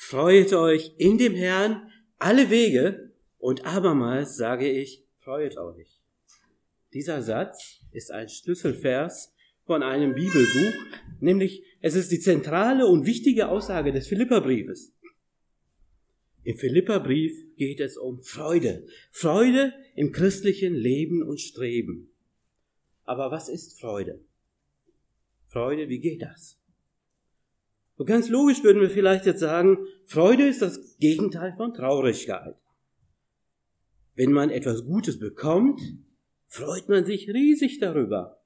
Freut euch in dem Herrn alle Wege und abermals sage ich, freut euch. Dieser Satz ist ein Schlüsselvers von einem Bibelbuch, nämlich es ist die zentrale und wichtige Aussage des Philipperbriefes. Im Philipperbrief geht es um Freude. Freude im christlichen Leben und Streben. Aber was ist Freude? Freude, wie geht das? So ganz logisch würden wir vielleicht jetzt sagen, Freude ist das Gegenteil von Traurigkeit. Wenn man etwas Gutes bekommt, freut man sich riesig darüber.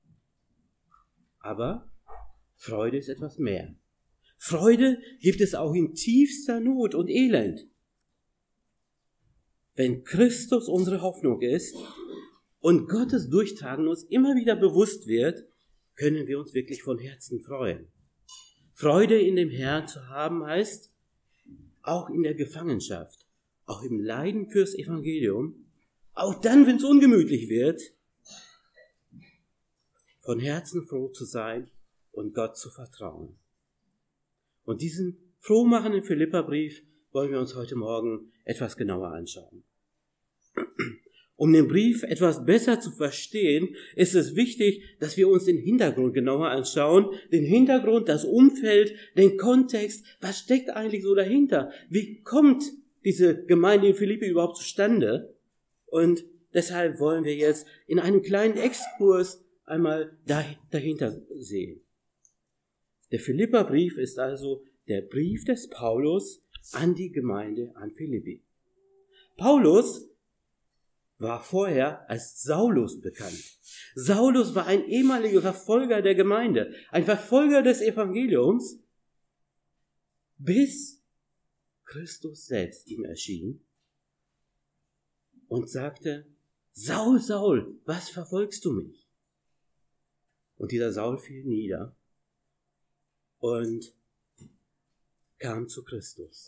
Aber Freude ist etwas mehr. Freude gibt es auch in tiefster Not und Elend. Wenn Christus unsere Hoffnung ist und Gottes Durchtragen uns immer wieder bewusst wird, können wir uns wirklich von Herzen freuen. Freude in dem Herrn zu haben heißt, auch in der Gefangenschaft, auch im Leiden fürs Evangelium, auch dann, wenn es ungemütlich wird, von Herzen froh zu sein und Gott zu vertrauen. Und diesen frohmachenden Philipperbrief wollen wir uns heute Morgen etwas genauer anschauen. Um den Brief etwas besser zu verstehen, ist es wichtig, dass wir uns den Hintergrund genauer anschauen, den Hintergrund, das Umfeld, den Kontext, was steckt eigentlich so dahinter? Wie kommt diese Gemeinde in Philippi überhaupt zustande? Und deshalb wollen wir jetzt in einem kleinen Exkurs einmal dahinter sehen. Der Philipperbrief ist also der Brief des Paulus an die Gemeinde an Philippi. Paulus war vorher als Saulus bekannt. Saulus war ein ehemaliger Verfolger der Gemeinde, ein Verfolger des Evangeliums, bis Christus selbst ihm erschien und sagte, Saul, Saul, was verfolgst du mich? Und dieser Saul fiel nieder und kam zu Christus.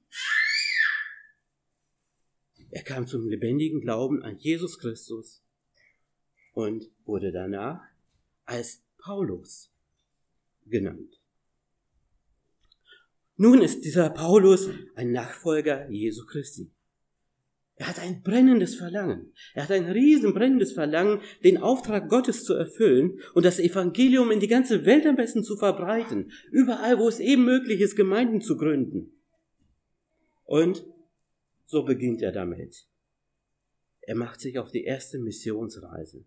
Er kam zum lebendigen Glauben an Jesus Christus und wurde danach als Paulus genannt. Nun ist dieser Paulus ein Nachfolger Jesu Christi. Er hat ein brennendes Verlangen. Er hat ein riesenbrennendes Verlangen, den Auftrag Gottes zu erfüllen und das Evangelium in die ganze Welt am besten zu verbreiten. Überall, wo es eben möglich ist, Gemeinden zu gründen. Und so beginnt er damit. Er macht sich auf die erste Missionsreise.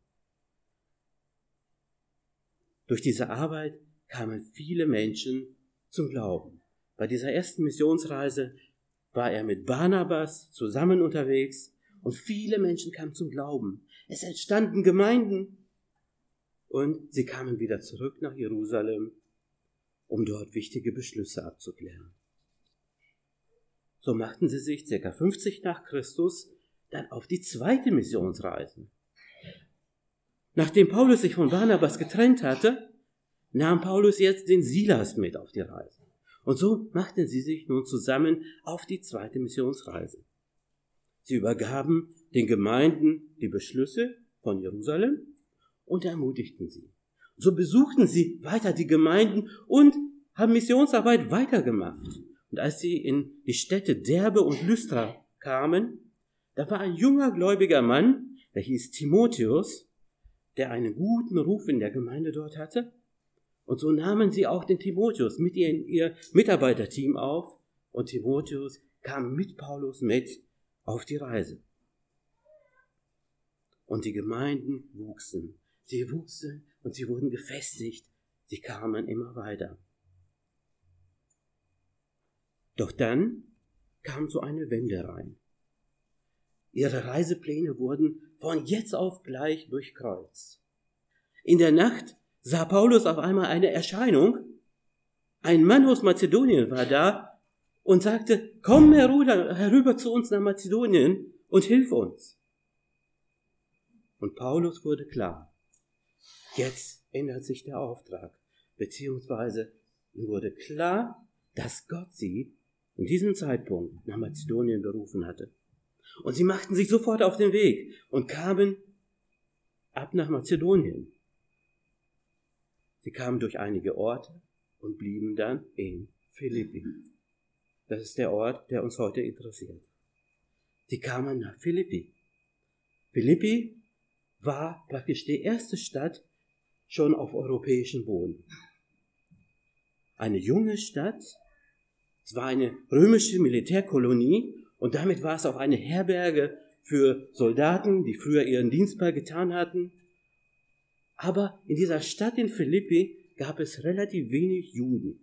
Durch diese Arbeit kamen viele Menschen zum Glauben. Bei dieser ersten Missionsreise war er mit Barnabas zusammen unterwegs und viele Menschen kamen zum Glauben. Es entstanden Gemeinden und sie kamen wieder zurück nach Jerusalem, um dort wichtige Beschlüsse abzuklären. So machten sie sich ca. 50 nach Christus dann auf die zweite Missionsreise. Nachdem Paulus sich von Barnabas getrennt hatte, nahm Paulus jetzt den Silas mit auf die Reise. Und so machten sie sich nun zusammen auf die zweite Missionsreise. Sie übergaben den Gemeinden die Beschlüsse von Jerusalem und ermutigten sie. So besuchten sie weiter die Gemeinden und haben Missionsarbeit weitergemacht. Und als sie in die Städte Derbe und Lystra kamen, da war ein junger gläubiger Mann, der hieß Timotheus, der einen guten Ruf in der Gemeinde dort hatte. Und so nahmen sie auch den Timotheus mit in ihr Mitarbeiterteam auf und Timotheus kam mit Paulus mit auf die Reise. Und die Gemeinden wuchsen. Sie wuchsen und sie wurden gefestigt. Sie kamen immer weiter. Doch dann kam so eine Wende rein. Ihre Reisepläne wurden von jetzt auf gleich durchkreuzt. In der Nacht sah Paulus auf einmal eine Erscheinung. Ein Mann aus Mazedonien war da und sagte, komm herüber zu uns nach Mazedonien und hilf uns. Und Paulus wurde klar, jetzt ändert sich der Auftrag, beziehungsweise ihm wurde klar, dass Gott sie in diesem Zeitpunkt nach Mazedonien berufen hatte. Und sie machten sich sofort auf den Weg und kamen ab nach Mazedonien. Sie kamen durch einige Orte und blieben dann in Philippi. das ist der Ort, der uns heute interessiert. Sie kamen nach Philippi. Philippi war praktisch die erste Stadt schon auf europäischem Boden. Eine junge Stadt, es war eine römische Militärkolonie und damit war es auch eine Herberge für Soldaten, die früher ihren Dienst getan hatten. Aber in dieser Stadt in Philippi gab es relativ wenig Juden.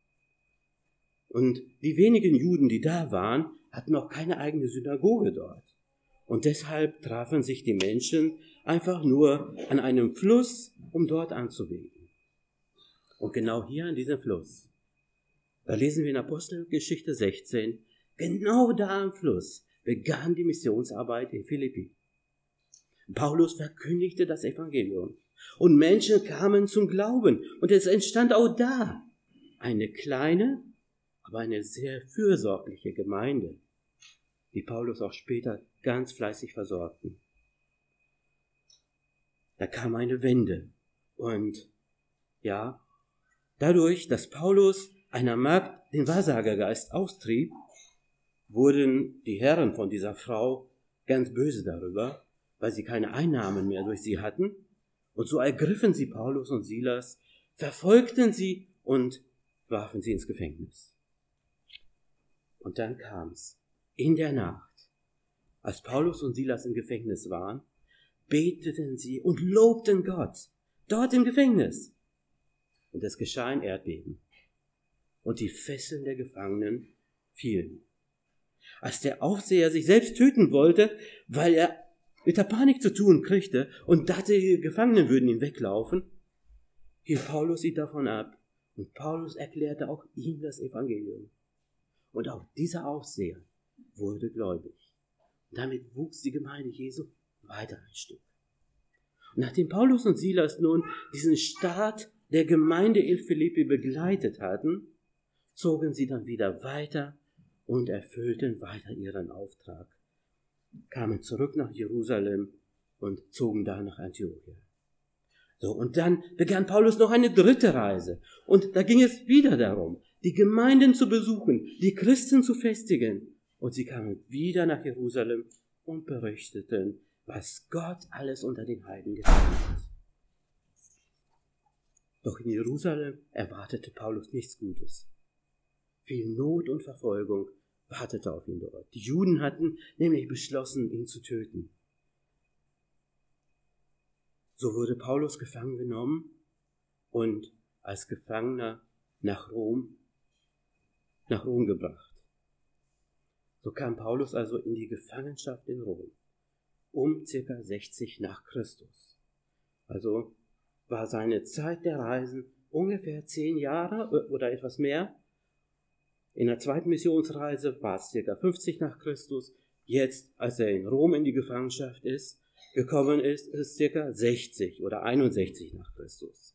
Und die wenigen Juden, die da waren, hatten auch keine eigene Synagoge dort. Und deshalb trafen sich die Menschen einfach nur an einem Fluss, um dort anzubeten. Und genau hier an diesem Fluss, da lesen wir in Apostelgeschichte 16, genau da am Fluss begann die Missionsarbeit in Philippi. Paulus verkündigte das Evangelium und Menschen kamen zum Glauben und es entstand auch da eine kleine, aber eine sehr fürsorgliche Gemeinde, die Paulus auch später ganz fleißig versorgten. Da kam eine Wende und ja, dadurch, dass Paulus einer Magd den Wahrsagergeist austrieb, wurden die Herren von dieser Frau ganz böse darüber, weil sie keine Einnahmen mehr durch sie hatten. Und so ergriffen sie Paulus und Silas, verfolgten sie und warfen sie ins Gefängnis. Und dann kam's. In der Nacht, als Paulus und Silas im Gefängnis waren, beteten sie und lobten Gott, dort im Gefängnis. Und es geschah ein Erdbeben. Und die Fesseln der Gefangenen fielen. Als der Aufseher sich selbst töten wollte, weil er mit der Panik zu tun kriegte und dachte, die Gefangenen würden ihn weglaufen, hielt Paulus sie davon ab. Und Paulus erklärte auch ihm das Evangelium. Und auch dieser Aufseher wurde gläubig. Und damit wuchs die Gemeinde Jesu weiter ein Stück. Und nachdem Paulus und Silas nun diesen Start der Gemeinde in Philippi begleitet hatten, zogen sie dann wieder weiter und erfüllten weiter ihren Auftrag, kamen zurück nach Jerusalem und zogen da nach Antiochia. So, und dann begann Paulus noch eine dritte Reise. Und da ging es wieder darum, die Gemeinden zu besuchen, die Christen zu festigen. Und sie kamen wieder nach Jerusalem und berichteten, was Gott alles unter den Heiden getan hat. Doch in Jerusalem erwartete Paulus nichts Gutes. Viel Not und Verfolgung wartete auf ihn dort. Die Juden hatten nämlich beschlossen, ihn zu töten. So wurde Paulus gefangen genommen und als Gefangener nach Rom gebracht. So kam Paulus also in die Gefangenschaft in Rom um ca. 60 nach Christus. Also war seine Zeit der Reisen ungefähr 10 Jahre oder etwas mehr. In der zweiten Missionsreise war es ca. 50 nach Christus. Jetzt, als er in Rom in die Gefangenschaft gekommen ist, ist es ca. 60 oder 61 nach Christus.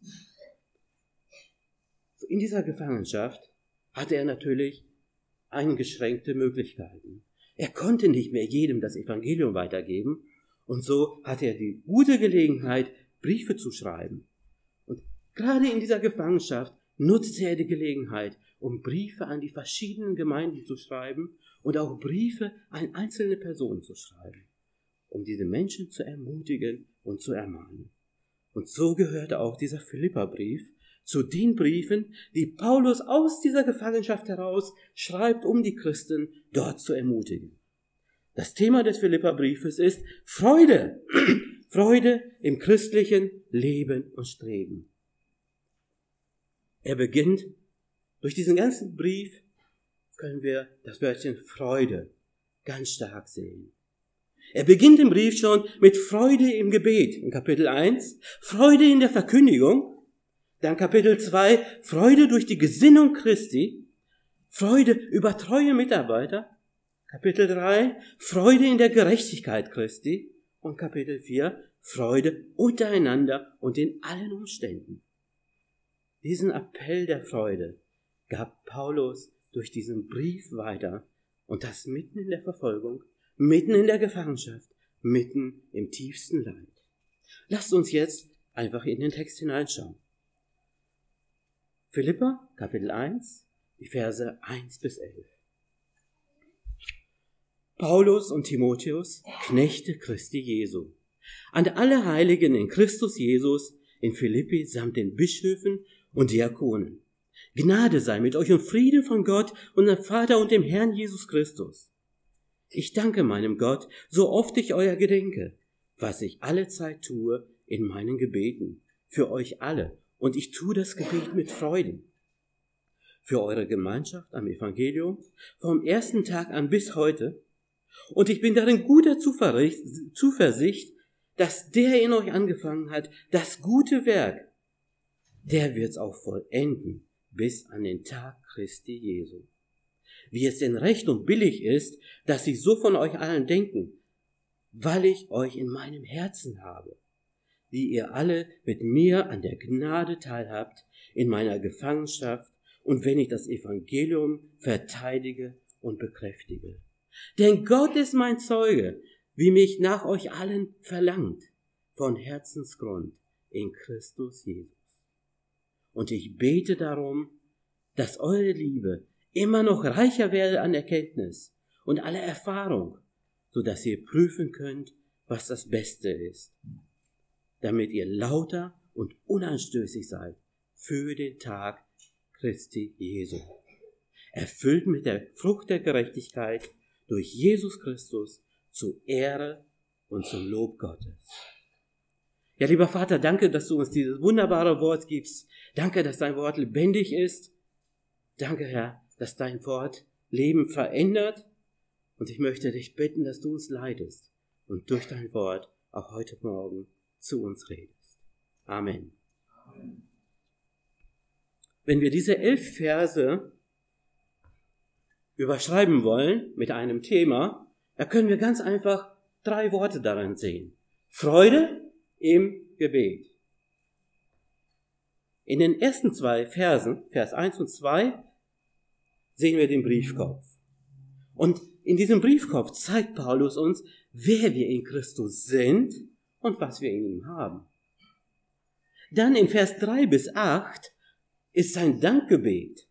In dieser Gefangenschaft hatte er natürlich eingeschränkte Möglichkeiten. Er konnte nicht mehr jedem das Evangelium weitergeben und so hatte er die gute Gelegenheit, Briefe zu schreiben. Und gerade in dieser Gefangenschaft nutzte er die Gelegenheit, um Briefe an die verschiedenen Gemeinden zu schreiben und auch Briefe an einzelne Personen zu schreiben, um diese Menschen zu ermutigen und zu ermahnen. Und so gehörte auch dieser Philipperbrief zu den Briefen, die Paulus aus dieser Gefangenschaft heraus schreibt, um die Christen dort zu ermutigen. Das Thema des Philipperbriefes ist Freude. Freude im christlichen Leben und Streben. Er beginnt, durch diesen ganzen Brief können wir das Wörtchen Freude ganz stark sehen. Er beginnt den Brief schon mit Freude im Gebet in Kapitel 1, Freude in der Verkündigung, dann Kapitel 2, Freude durch die Gesinnung Christi, Freude über treue Mitarbeiter, Kapitel 3, Freude in der Gerechtigkeit Christi und Kapitel 4, Freude untereinander und in allen Umständen. Diesen Appell der Freude gab Paulus durch diesen Brief weiter und das mitten in der Verfolgung, mitten in der Gefangenschaft, mitten im tiefsten Leid. Lasst uns jetzt einfach in den Text hineinschauen. Philipper, Kapitel 1, die Verse 1 bis 11. Paulus und Timotheus, Knechte Christi Jesu, an alle Heiligen in Christus Jesus, in Philippi samt den Bischöfen und Diakonen. Gnade sei mit euch und Friede von Gott, unserem Vater und dem Herrn Jesus Christus. Ich danke meinem Gott, so oft ich euer gedenke, was ich alle Zeit tue in meinen Gebeten, für euch alle, und ich tue das Gebet mit Freuden. Für eure Gemeinschaft am Evangelium, vom ersten Tag an bis heute, und ich bin darin guter Zuversicht, dass der in euch angefangen hat, das gute Werk, der wird's auch vollenden, bis an den Tag Christi Jesu. Wie es denn recht und billig ist, dass ich so von euch allen denken, weil ich euch in meinem Herzen habe, wie ihr alle mit mir an der Gnade teilhabt in meiner Gefangenschaft und wenn ich das Evangelium verteidige und bekräftige. Denn Gott ist mein Zeuge, wie mich nach euch allen verlangt, von Herzensgrund in Christus Jesus. Und ich bete darum, dass eure Liebe immer noch reicher werde an Erkenntnis und aller Erfahrung, so dass ihr prüfen könnt, was das Beste ist, damit ihr lauter und unanstößig seid für den Tag Christi Jesu, erfüllt mit der Frucht der Gerechtigkeit durch Jesus Christus zur Ehre und zum Lob Gottes. Ja, lieber Vater, danke, dass du uns dieses wunderbare Wort gibst. Danke, dass dein Wort lebendig ist. Danke, Herr, dass dein Wort Leben verändert. Und ich möchte dich bitten, dass du uns leitest und durch dein Wort auch heute Morgen zu uns redest. Amen. Wenn wir diese 11 Verse überschreiben wollen mit einem Thema, da können wir ganz einfach 3 Worte darin sehen. Freude im Gebet. In den ersten 2 Versen, Vers 1 und 2, sehen wir den Briefkopf. Und in diesem Briefkopf zeigt Paulus uns, wer wir in Christus sind und was wir in ihm haben. Dann in Vers 3 bis 8 ist sein Dankgebet.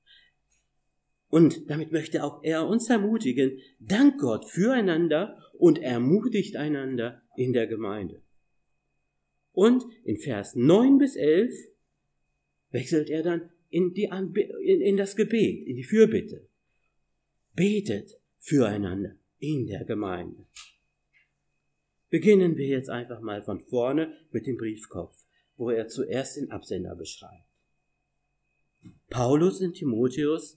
Und damit möchte auch er uns ermutigen, dankt Gott füreinander und ermutigt einander in der Gemeinde. Und in Vers 9 bis 11 wechselt er dann in das Gebet, in die Fürbitte. Betet füreinander in der Gemeinde. Beginnen wir jetzt einfach mal von vorne mit dem Briefkopf, wo er zuerst den Absender beschreibt. Paulus und Timotheus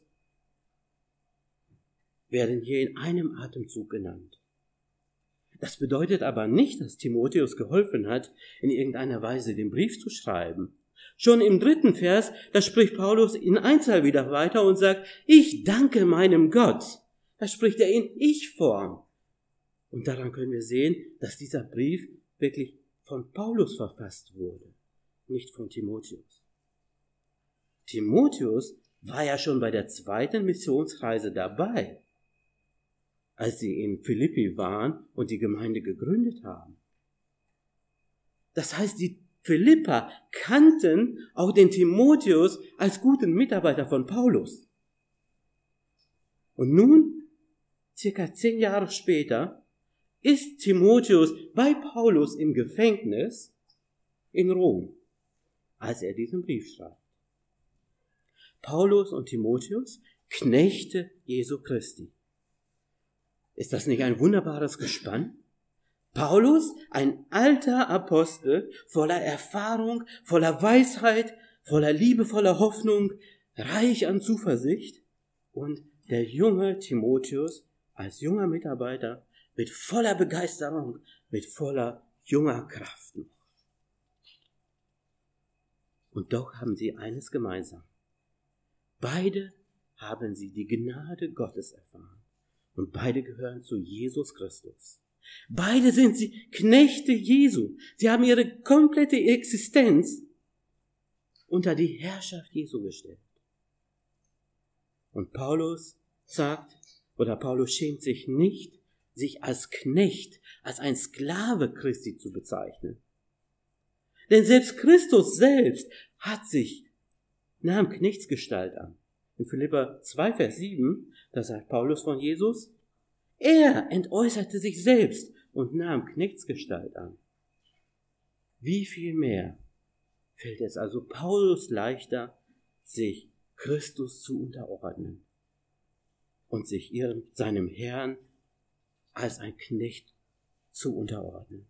werden hier in einem Atemzug genannt. Das bedeutet aber nicht, dass Timotheus geholfen hat, in irgendeiner Weise den Brief zu schreiben. Schon im 3. Vers, da spricht Paulus in Einzahl wieder weiter und sagt, ich danke meinem Gott. Da spricht er in Ich-Form. Und daran können wir sehen, dass dieser Brief wirklich von Paulus verfasst wurde, nicht von Timotheus. Timotheus war ja schon bei der 2. Missionsreise dabei, als sie in Philippi waren und die Gemeinde gegründet haben. Das heißt, die Philipper kannten auch den Timotheus als guten Mitarbeiter von Paulus. Und nun, circa 10 Jahre später, ist Timotheus bei Paulus im Gefängnis in Rom, als er diesen Brief schreibt. Paulus und Timotheus, Knechte Jesu Christi. Ist das nicht ein wunderbares Gespann? Paulus, ein alter Apostel, voller Erfahrung, voller Weisheit, voller Liebe, voller Hoffnung, reich an Zuversicht, und der junge Timotheus als junger Mitarbeiter mit voller Begeisterung, mit voller junger Kraft noch. Und doch haben sie eines gemeinsam. Beide haben sie die Gnade Gottes erfahren. Und beide gehören zu Jesus Christus. Beide sind sie Knechte Jesu. Sie haben ihre komplette Existenz unter die Herrschaft Jesu gestellt. Und Paulus sagt, oder Paulus schämt sich nicht, sich als Knecht, als ein Sklave Christi zu bezeichnen. Denn selbst Christus selbst nahm Knechtsgestalt an. In Philipper 2, Vers 7, da sagt Paulus von Jesus, Er entäußerte sich selbst und nahm Knechtsgestalt an. Wie viel mehr fällt es also Paulus leichter, sich Christus zu unterordnen und sich seinem Herrn als ein Knecht zu unterordnen.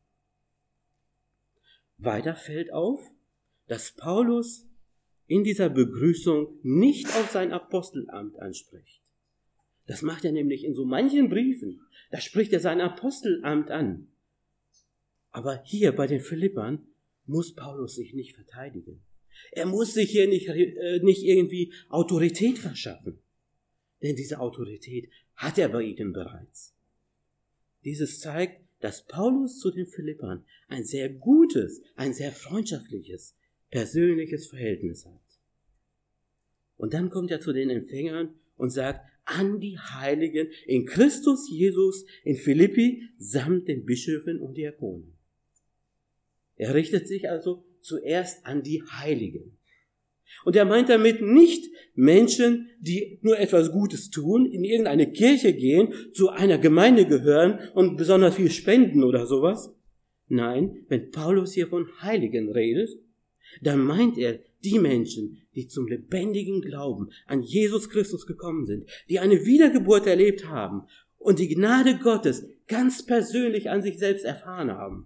Weiter fällt auf, dass Paulus in dieser Begrüßung nicht auf sein Apostelamt anspricht. Das macht er nämlich in so manchen Briefen. Da spricht er sein Apostelamt an. Aber hier bei den Philippern muss Paulus sich nicht verteidigen. Er muss sich hier nicht irgendwie Autorität verschaffen. Denn diese Autorität hat er bei ihnen bereits. Dieses zeigt, dass Paulus zu den Philippern ein sehr gutes, ein sehr freundschaftliches, persönliches Verhältnis hat. Und dann kommt er zu den Empfängern und sagt, an die Heiligen in Christus Jesus in Philippi samt den Bischöfen und Diakonen. Er richtet sich also zuerst an die Heiligen. Und er meint damit nicht Menschen, die nur etwas Gutes tun, in irgendeine Kirche gehen, zu einer Gemeinde gehören und besonders viel spenden oder sowas. Nein, wenn Paulus hier von Heiligen redet, dann meint er die Menschen, die zum lebendigen Glauben an Jesus Christus gekommen sind, die eine Wiedergeburt erlebt haben und die Gnade Gottes ganz persönlich an sich selbst erfahren haben.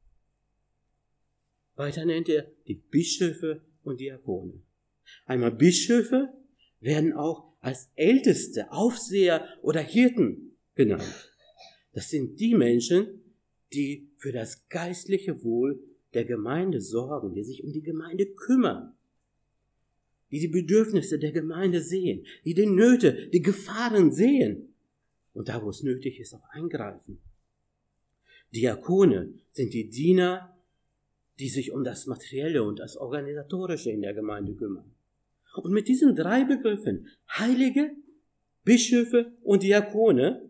Weiter nennt er die Bischöfe und Diakone. Einmal Bischöfe werden auch als Älteste, Aufseher oder Hirten genannt. Das sind die Menschen, die für das geistliche Wohl der Gemeinde sorgen, die sich um die Gemeinde kümmern, die die Bedürfnisse der Gemeinde sehen, die die Nöte, die Gefahren sehen und da, wo es nötig ist, auch eingreifen. Diakone sind die Diener, die sich um das Materielle und das Organisatorische in der Gemeinde kümmern. Und mit diesen drei Begriffen, Heilige, Bischöfe und Diakone,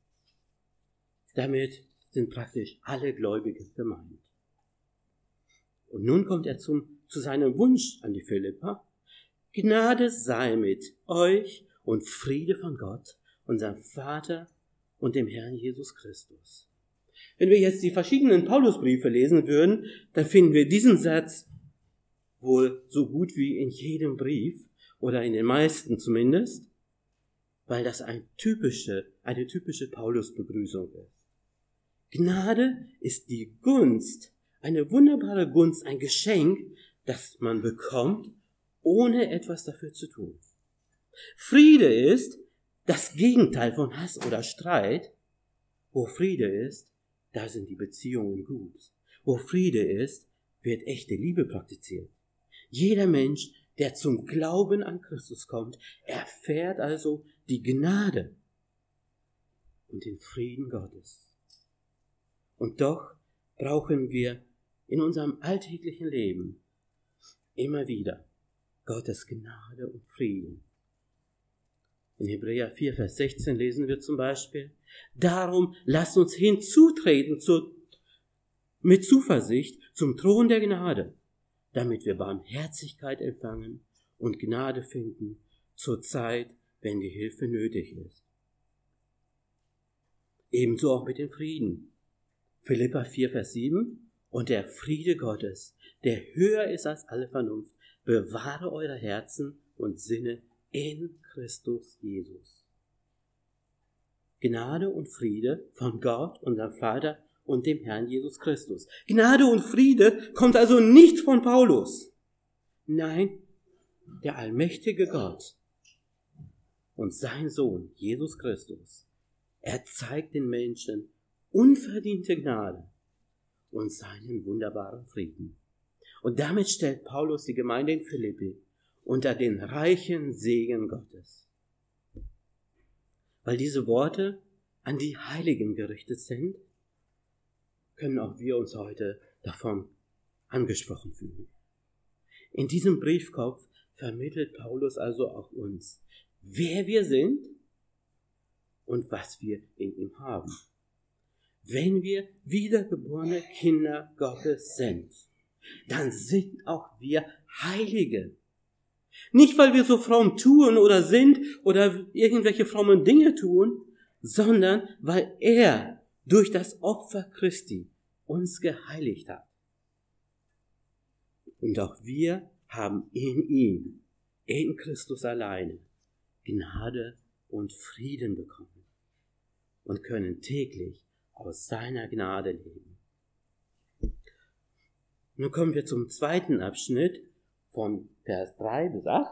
damit sind praktisch alle Gläubigen gemeint. Und nun kommt er zu seinem Wunsch an die Philipper. Gnade sei mit euch und Friede von Gott, unserem Vater und dem Herrn Jesus Christus. Wenn wir jetzt die verschiedenen Paulusbriefe lesen würden, dann finden wir diesen Satz wohl so gut wie in jedem Brief oder in den meisten zumindest, weil das eine typische Paulusbegrüßung ist. Gnade ist die Gunst, eine wunderbare Gunst, ein Geschenk, das man bekommt, ohne etwas dafür zu tun. Friede ist das Gegenteil von Hass oder Streit. Wo Friede ist, da sind die Beziehungen gut. Wo Friede ist, wird echte Liebe praktiziert. Jeder Mensch, der zum Glauben an Christus kommt, erfährt also die Gnade und den Frieden Gottes. Und doch brauchen wir in unserem alltäglichen Leben immer wieder Gottes Gnade und Frieden. In Hebräer 4, Vers 16 lesen wir zum Beispiel, darum lasst uns hinzutreten mit Zuversicht zum Thron der Gnade, damit wir Barmherzigkeit empfangen und Gnade finden zur Zeit, wenn die Hilfe nötig ist. Ebenso auch mit dem Frieden. Philipper 4, Vers 7, und der Friede Gottes, der höher ist als alle Vernunft, bewahre eure Herzen und Sinne in Christus Jesus. Gnade und Friede von Gott, unserem Vater und dem Herrn Jesus Christus. Gnade und Friede kommt also nicht von Paulus. Nein, der allmächtige Gott und sein Sohn, Jesus Christus, er zeigt den Menschen unverdiente Gnade und seinen wunderbaren Frieden. Und damit stellt Paulus die Gemeinde in Philippi unter den reichen Segen Gottes. Weil diese Worte an die Heiligen gerichtet sind, können auch wir uns heute davon angesprochen fühlen. In diesem Briefkopf vermittelt Paulus also auch uns, wer wir sind und was wir in ihm haben. Wenn wir wiedergeborene Kinder Gottes sind, dann sind auch wir Heilige. Nicht, weil wir so fromm tun oder sind oder irgendwelche frommen Dinge tun, sondern weil er durch das Opfer Christi uns geheiligt hat. Und auch wir haben in ihm, in Christus alleine, Gnade und Frieden bekommen und können täglich aus seiner Gnade leben. Nun kommen wir zum zweiten Abschnitt von Vers 3 bis 8.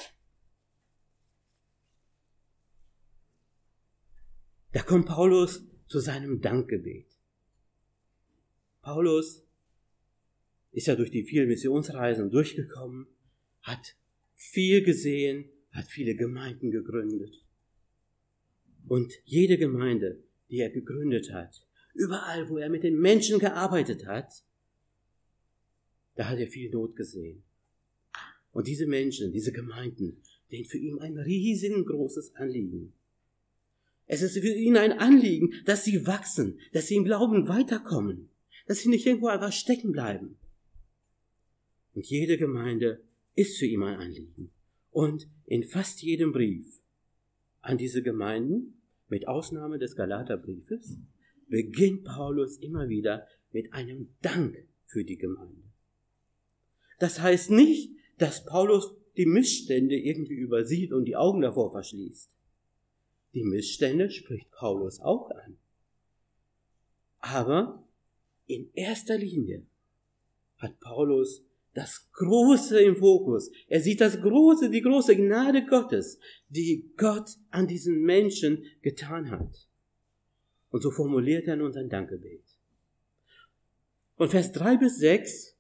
Da kommt Paulus zu seinem Dankgebet. Paulus ist ja durch die vielen Missionsreisen durchgekommen, hat viel gesehen, hat viele Gemeinden gegründet. Und jede Gemeinde, die er gegründet hat, überall, wo er mit den Menschen gearbeitet hat, da hat er viel Not gesehen. Und diese Menschen, diese Gemeinden, denen für ihn ein riesengroßes Anliegen. Es ist für ihn ein Anliegen, dass sie wachsen, dass sie im Glauben weiterkommen, dass sie nicht irgendwo einfach stecken bleiben. Und jede Gemeinde ist für ihn ein Anliegen. Und in fast jedem Brief an diese Gemeinden, mit Ausnahme des Galaterbriefes, beginnt Paulus immer wieder mit einem Dank für die Gemeinde. Das heißt nicht, dass Paulus die Missstände irgendwie übersieht und die Augen davor verschließt. Die Missstände spricht Paulus auch an. Aber in erster Linie hat Paulus das Große im Fokus. Er sieht die große Gnade Gottes, die Gott an diesen Menschen getan hat. Und so formuliert er nun sein Dankgebet. Von Vers 3 bis 6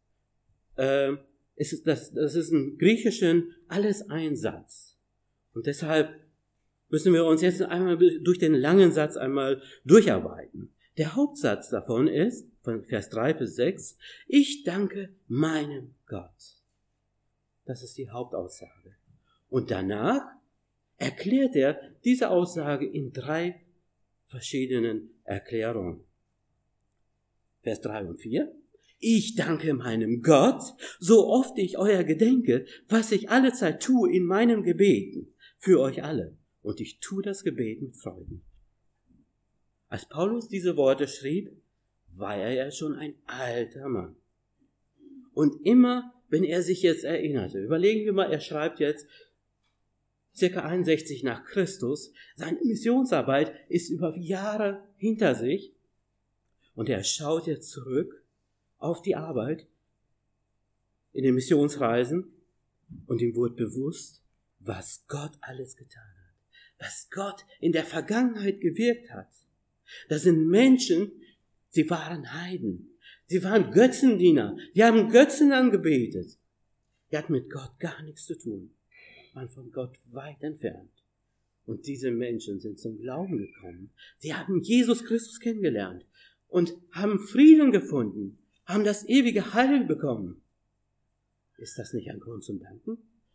das ist im Griechischen alles ein Satz. Und deshalb müssen wir uns jetzt einmal durch den langen Satz einmal durcharbeiten. Der Hauptsatz davon ist, von Vers 3 bis 6, ich danke meinem Gott. Das ist die Hauptaussage. Und danach erklärt er diese Aussage in 3 verschiedenen Erklärungen. Vers 3 und 4. Ich danke meinem Gott, so oft ich euer gedenke, was ich allezeit tue in meinen Gebeten für euch alle. Und ich tue das Gebet mit Freuden. Als Paulus diese Worte schrieb, war er ja schon ein alter Mann. Und immer, wenn er sich jetzt erinnerte, überlegen wir mal, er schreibt jetzt circa 61 nach Christus, seine Missionsarbeit ist über Jahre hinter sich und er schaut jetzt zurück auf die Arbeit in den Missionsreisen und ihm wurde bewusst, was Gott alles getan hat, was Gott in der Vergangenheit gewirkt hat. Das sind Menschen, sie waren Heiden, sie waren Götzendiener, die haben Götzen angebetet. Die hatten mit Gott gar nichts zu tun, waren von Gott weit entfernt. Und diese Menschen sind zum Glauben gekommen. Sie haben Jesus Christus kennengelernt und haben Frieden gefunden, haben das ewige Heil bekommen. Ist das nicht ein Grund zum Danken?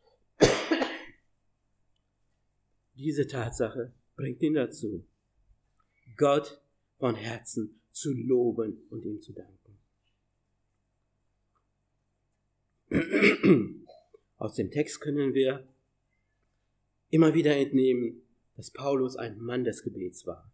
Diese Tatsache bringt ihn dazu, Gott von Herzen zu loben und ihm zu danken. Aus dem Text können wir immer wieder entnehmen, dass Paulus ein Mann des Gebets war,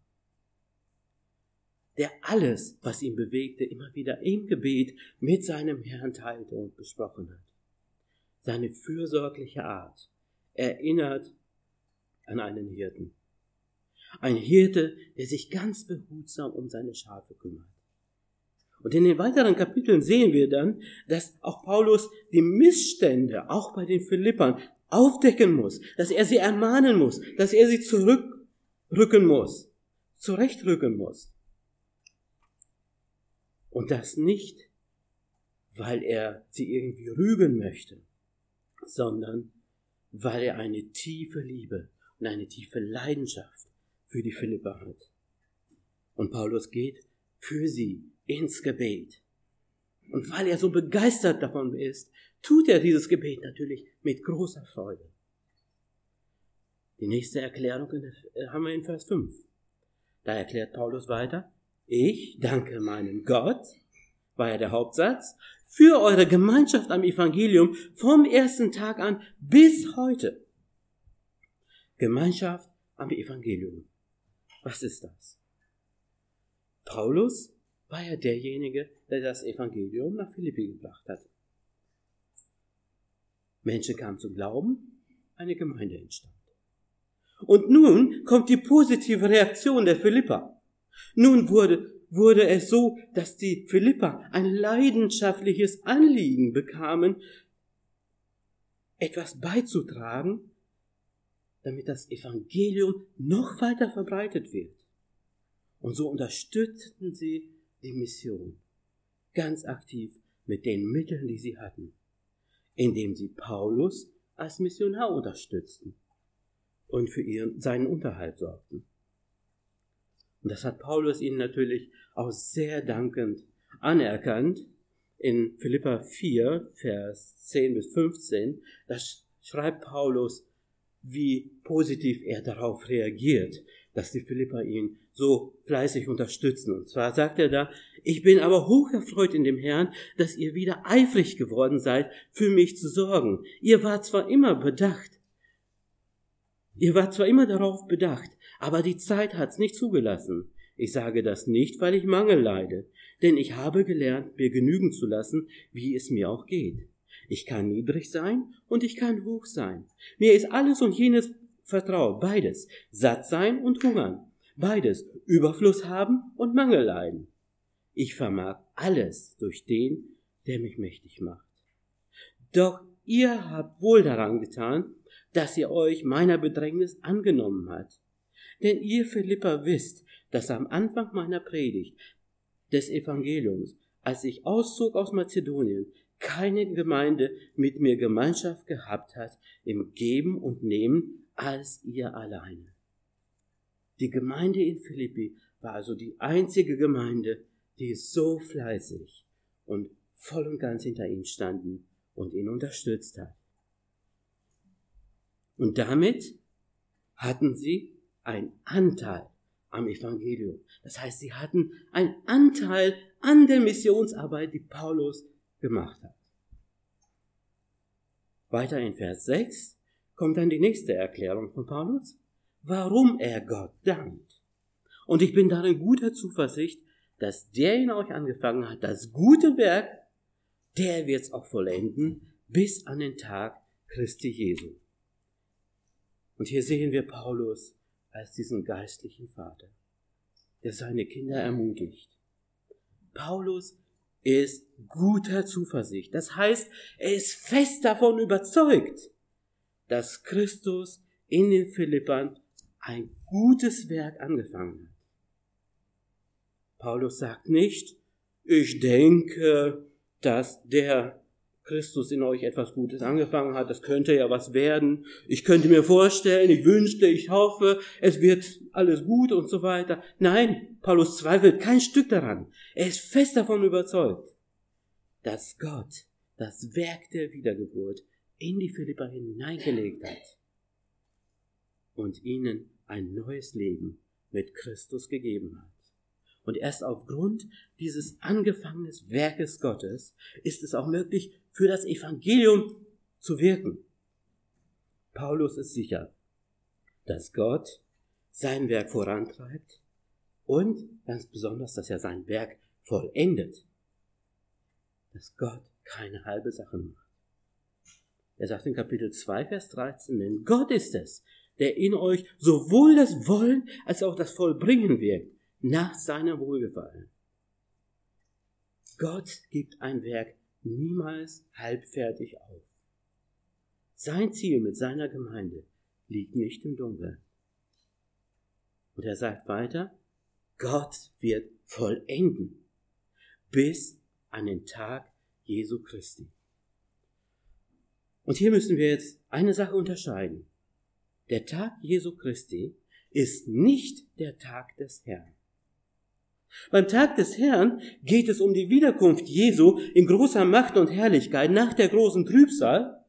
der alles, was ihn bewegte, immer wieder im Gebet mit seinem Herrn teilte und besprochen hat. Seine fürsorgliche Art erinnert an einen Hirten. Ein Hirte, der sich ganz behutsam um seine Schafe kümmert. Und in den weiteren Kapiteln sehen wir dann, dass auch Paulus die Missstände, auch bei den Philippern, aufdecken muss, dass er sie ermahnen muss, dass er sie zurückrücken muss, zurechtrücken muss. Und das nicht, weil er sie irgendwie rügen möchte, sondern weil er eine tiefe Liebe und eine tiefe Leidenschaft für die Philipper hat. Und Paulus geht für sie ins Gebet. Und weil er so begeistert davon ist, tut er dieses Gebet natürlich mit großer Freude. Die nächste Erklärung haben wir in Vers 5. Da erklärt Paulus weiter, ich danke meinem Gott, war ja der Hauptsatz, für eure Gemeinschaft am Evangelium vom ersten Tag an bis heute. Gemeinschaft am Evangelium. Was ist das? Paulus war ja derjenige, der das Evangelium nach Philippi gebracht hatte. Menschen kamen zum Glauben, eine Gemeinde entstand. Und nun kommt die positive Reaktion der Philipper. Nun wurde es so, dass die Philipper ein leidenschaftliches Anliegen bekamen, etwas beizutragen, damit das Evangelium noch weiter verbreitet wird. Und so unterstützten sie die Mission ganz aktiv mit den Mitteln, die sie hatten, indem sie Paulus als Missionar unterstützten und für seinen Unterhalt sorgten. Und das hat Paulus ihnen natürlich auch sehr dankend anerkannt. In Philipper 4, Vers 10 bis 15, da schreibt Paulus, wie positiv er darauf reagiert, dass die Philipper ihn so fleißig unterstützen. Und zwar sagt er da: Ich bin aber hocherfreut in dem Herrn, dass ihr wieder eifrig geworden seid, für mich zu sorgen. Ihr wart zwar immer darauf bedacht, aber die Zeit hat's nicht zugelassen. Ich sage das nicht, weil ich Mangel leide, denn ich habe gelernt, mir genügen zu lassen, wie es mir auch geht. Ich kann niedrig sein und ich kann hoch sein. Mir ist alles und jenes vertraut, beides, satt sein und hungern, beides, Überfluss haben und Mangel leiden. Ich vermag alles durch den, der mich mächtig macht. Doch ihr habt wohl daran getan, dass ihr euch meiner Bedrängnis angenommen habt. Denn ihr Philipper wisst, dass am Anfang meiner Predigt des Evangeliums, als ich auszog aus Mazedonien, keine Gemeinde mit mir Gemeinschaft gehabt hat im Geben und Nehmen als ihr alleine. Die Gemeinde in Philippi war also die einzige Gemeinde, die so fleißig und voll und ganz hinter ihm standen und ihn unterstützt hat. Und damit hatten sie einen Anteil am Evangelium. Das heißt, sie hatten einen Anteil an der Missionsarbeit, die Paulus gemacht hat. Weiter in Vers 6 kommt dann die nächste Erklärung von Paulus, warum er Gott dankt. Und ich bin darin guter Zuversicht, dass der in euch angefangen hat, das gute Werk, der wird es auch vollenden, bis an den Tag Christi Jesu. Und hier sehen wir Paulus als diesen geistlichen Vater, der seine Kinder ermutigt. Paulus ist guter Zuversicht. Das heißt, er ist fest davon überzeugt, dass Christus in den Philippern ein gutes Werk angefangen hat. Paulus sagt nicht, ich denke, dass der Christus in euch etwas Gutes angefangen hat, das könnte ja was werden, ich könnte mir vorstellen, ich wünschte, ich hoffe, es wird alles gut und so weiter. Nein, Paulus zweifelt kein Stück daran. Er ist fest davon überzeugt, dass Gott das Werk der Wiedergeburt in die Philipper hineingelegt hat und ihnen ein neues Leben mit Christus gegeben hat. Und erst aufgrund dieses angefangenen Werkes Gottes ist es auch möglich, für das Evangelium zu wirken. Paulus ist sicher, dass Gott sein Werk vorantreibt und ganz besonders, dass er sein Werk vollendet. Dass Gott keine halbe Sache macht. Er sagt in Kapitel 2, Vers 13, denn Gott ist es, der in euch sowohl das Wollen als auch das Vollbringen wirkt, nach seiner Wohlgefallen. Gott gibt ein Werk niemals halbfertig auf. Sein Ziel mit seiner Gemeinde liegt nicht im Dunkeln. Und er sagt weiter, Gott wird vollenden bis an den Tag Jesu Christi. Und hier müssen wir jetzt eine Sache unterscheiden. Der Tag Jesu Christi ist nicht der Tag des Herrn. Beim Tag des Herrn geht es um die Wiederkunft Jesu in großer Macht und Herrlichkeit nach der großen Trübsal.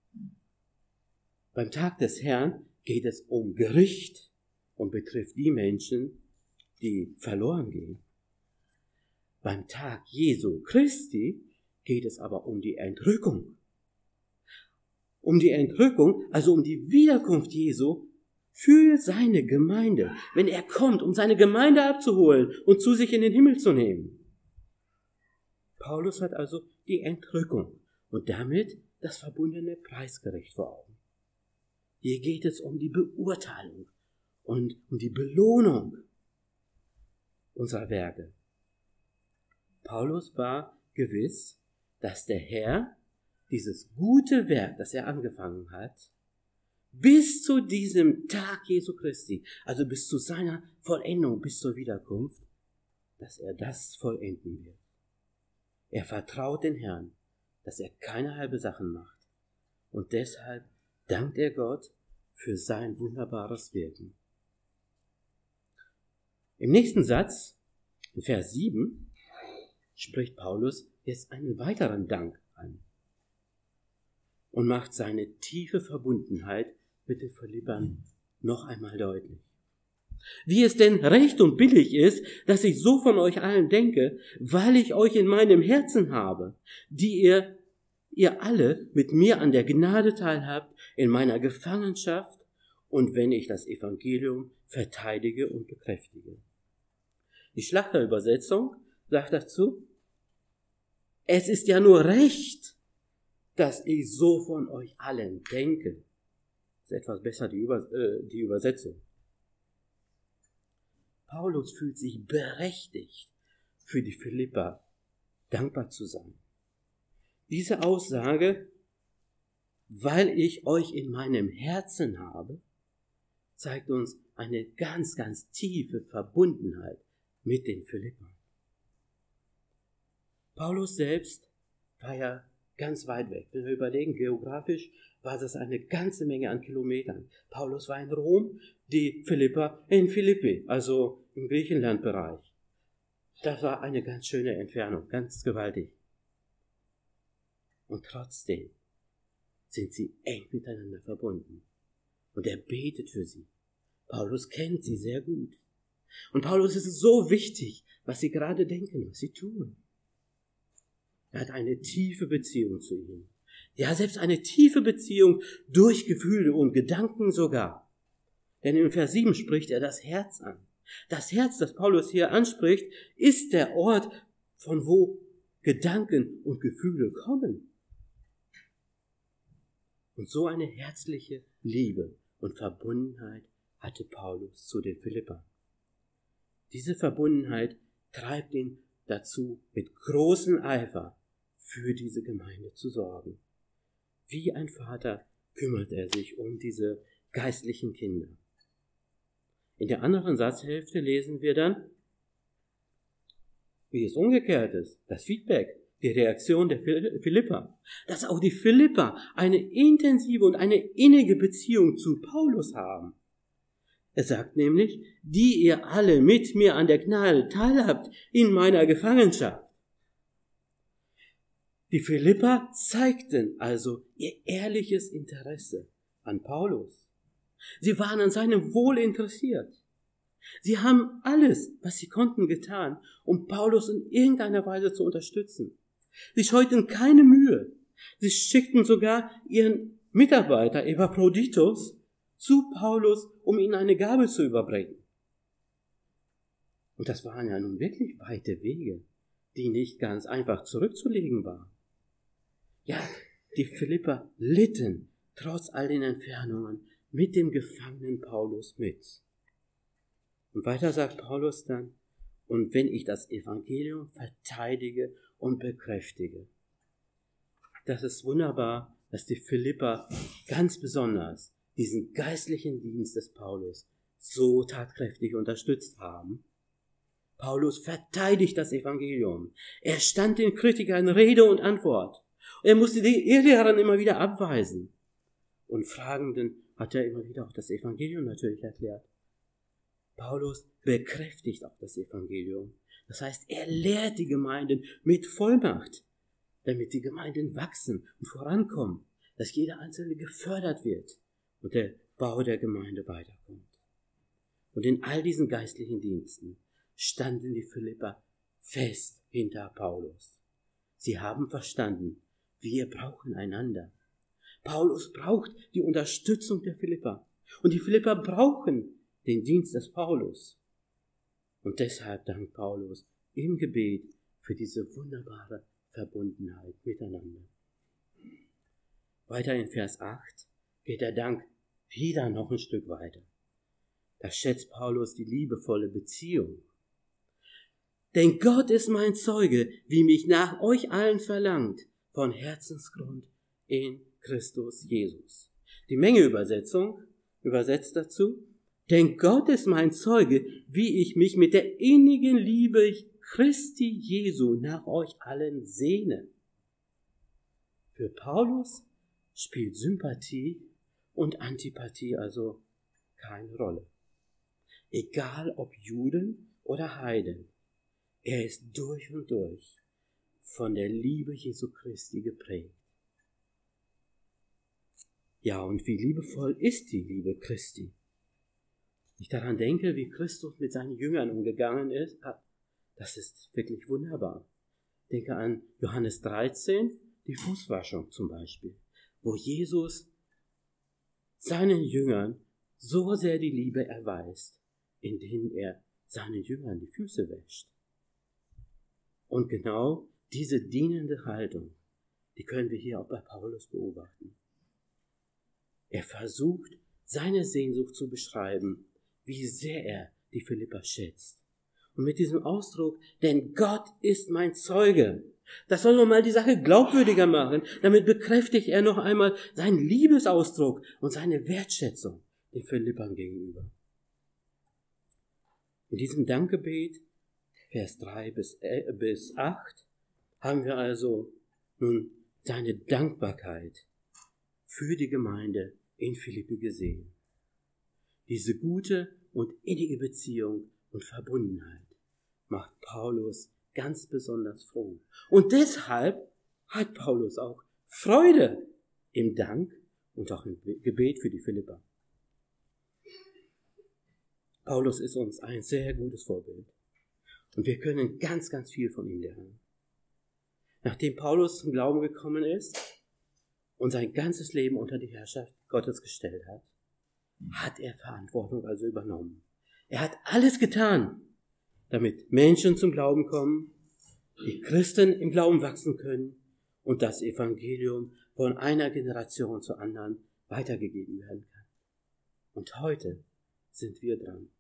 Beim Tag des Herrn geht es um Gericht und betrifft die Menschen, die verloren gehen. Beim Tag Jesu Christi geht es aber um die Entrückung. Um die Entrückung, also um die Wiederkunft Jesu für seine Gemeinde, wenn er kommt, um seine Gemeinde abzuholen und zu sich in den Himmel zu nehmen. Paulus hat also die Entrückung und damit das verbundene Preisgericht vor Augen. Hier geht es um die Beurteilung und um die Belohnung unserer Werke. Paulus war gewiss, dass der Herr dieses gute Werk, das er angefangen hat, bis zu diesem Tag Jesu Christi, also bis zu seiner Vollendung, bis zur Wiederkunft, dass er das vollenden wird. Er vertraut den Herrn, dass er keine halbe Sachen macht. Und deshalb dankt er Gott für sein wunderbares Wirken. Im nächsten Satz, in Vers 7, spricht Paulus jetzt einen weiteren Dank an und macht seine tiefe Verbundenheit mit den Philippern noch einmal deutlich. Wie es denn recht und billig ist, dass ich so von euch allen denke, weil ich euch in meinem Herzen habe, die ihr alle mit mir an der Gnade teilhabt in meiner Gefangenschaft und wenn ich das Evangelium verteidige und bekräftige. Die Schlachterübersetzung sagt dazu, es ist ja nur recht, dass ich so von euch allen denke. Das ist etwas besser die Übersetzung. Paulus fühlt sich berechtigt, für die Philipper dankbar zu sein. Diese Aussage, weil ich euch in meinem Herzen habe, zeigt uns eine ganz, ganz tiefe Verbundenheit mit den Philippern. Paulus selbst war ja ganz weit weg. Wenn wir überlegen, geografisch war das eine ganze Menge an Kilometern. Paulus war in Rom, die Philipper in Philippi, also im Griechenlandbereich. Das war eine ganz schöne Entfernung, ganz gewaltig. Und trotzdem sind sie eng miteinander verbunden. Und er betet für sie. Paulus kennt sie sehr gut. Und Paulus ist so wichtig, was sie gerade denken, was sie tun. Er hat eine tiefe Beziehung zu ihnen. Ja, selbst eine tiefe Beziehung durch Gefühle und Gedanken sogar. Denn in Vers 7 spricht er das Herz an. Das Herz, das Paulus hier anspricht, ist der Ort, von wo Gedanken und Gefühle kommen. Und so eine herzliche Liebe und Verbundenheit hatte Paulus zu den Philippern. Diese Verbundenheit treibt ihn dazu, mit großem Eifer für diese Gemeinde zu sorgen. Wie ein Vater kümmert er sich um diese geistlichen Kinder. In der anderen Satzhälfte lesen wir dann, wie es umgekehrt ist, das Feedback, die Reaktion der Philipper, dass auch die Philipper eine intensive und eine innige Beziehung zu Paulus haben. Er sagt nämlich, die ihr alle mit mir an der Gnade teilhabt in meiner Gefangenschaft. Die Philipper zeigten also ihr ehrliches Interesse an Paulus. Sie waren an seinem Wohl interessiert. Sie haben alles, was sie konnten, getan, um Paulus in irgendeiner Weise zu unterstützen. Sie scheuten keine Mühe. Sie schickten sogar ihren Mitarbeiter Epaphroditus zu Paulus, um ihm eine Gabe zu überbringen. Und das waren ja nun wirklich weite Wege, die nicht ganz einfach zurückzulegen waren. Ja, die Philipper litten trotz all den Entfernungen mit dem gefangenen Paulus mit. Und weiter sagt Paulus dann, und wenn ich das Evangelium verteidige und bekräftige. Das ist wunderbar, dass die Philipper ganz besonders diesen geistlichen Dienst des Paulus so tatkräftig unterstützt haben. Paulus verteidigt das Evangelium. Er stand den Kritikern Rede und Antwort. Er musste die Irrlehrern immer wieder abweisen. Und Fragenden hat er immer wieder auch das Evangelium natürlich erklärt. Paulus bekräftigt auch das Evangelium. Das heißt, er lehrt die Gemeinden mit Vollmacht, damit die Gemeinden wachsen und vorankommen, dass jeder Einzelne gefördert wird und der Bau der Gemeinde weiterkommt. Und in all diesen geistlichen Diensten standen die Philipper fest hinter Paulus. Sie haben verstanden, wir brauchen einander. Paulus braucht die Unterstützung der Philipper. Und die Philipper brauchen den Dienst des Paulus. Und deshalb dankt Paulus im Gebet für diese wunderbare Verbundenheit miteinander. Weiter in Vers 8 geht der Dank wieder noch ein Stück weiter. Da schätzt Paulus die liebevolle Beziehung. Denn Gott ist mein Zeuge, wie mich nach euch allen verlangt, von Herzensgrund in Christus Jesus. Die Menge-Übersetzung übersetzt dazu: Denn Gott ist mein Zeuge, wie ich mich mit der innigen Liebe Christi Jesu nach euch allen sehne. Für Paulus spielt Sympathie und Antipathie also keine Rolle. Egal ob Juden oder Heiden, er ist durch und durch von der Liebe Jesu Christi geprägt. Ja, und wie liebevoll ist die Liebe Christi? Ich daran denke, wie Christus mit seinen Jüngern umgegangen ist, das ist wirklich wunderbar. Ich denke an Johannes 13, die Fußwaschung zum Beispiel, wo Jesus seinen Jüngern so sehr die Liebe erweist, indem er seinen Jüngern die Füße wäscht. Und genau diese dienende Haltung, die können wir hier auch bei Paulus beobachten. Er versucht, seine Sehnsucht zu beschreiben, wie sehr er die Philipper schätzt. Und mit diesem Ausdruck, denn Gott ist mein Zeuge, das soll nochmal die Sache glaubwürdiger machen. Damit bekräftigt er noch einmal seinen Liebesausdruck und seine Wertschätzung den Philippern gegenüber. In diesem Dankgebet, Vers 3 bis 8, haben wir also nun seine Dankbarkeit für die Gemeinde in Philippi gesehen. Diese gute und innige Beziehung und Verbundenheit macht Paulus ganz besonders froh. Und deshalb hat Paulus auch Freude im Dank und auch im Gebet für die Philipper. Paulus ist uns ein sehr gutes Vorbild. Und wir können ganz, ganz viel von ihm lernen. Nachdem Paulus zum Glauben gekommen ist und sein ganzes Leben unter die Herrschaft Gottes gestellt hat, hat er Verantwortung also übernommen. Er hat alles getan, damit Menschen zum Glauben kommen, die Christen im Glauben wachsen können und das Evangelium von einer Generation zur anderen weitergegeben werden kann. Und heute sind wir dran.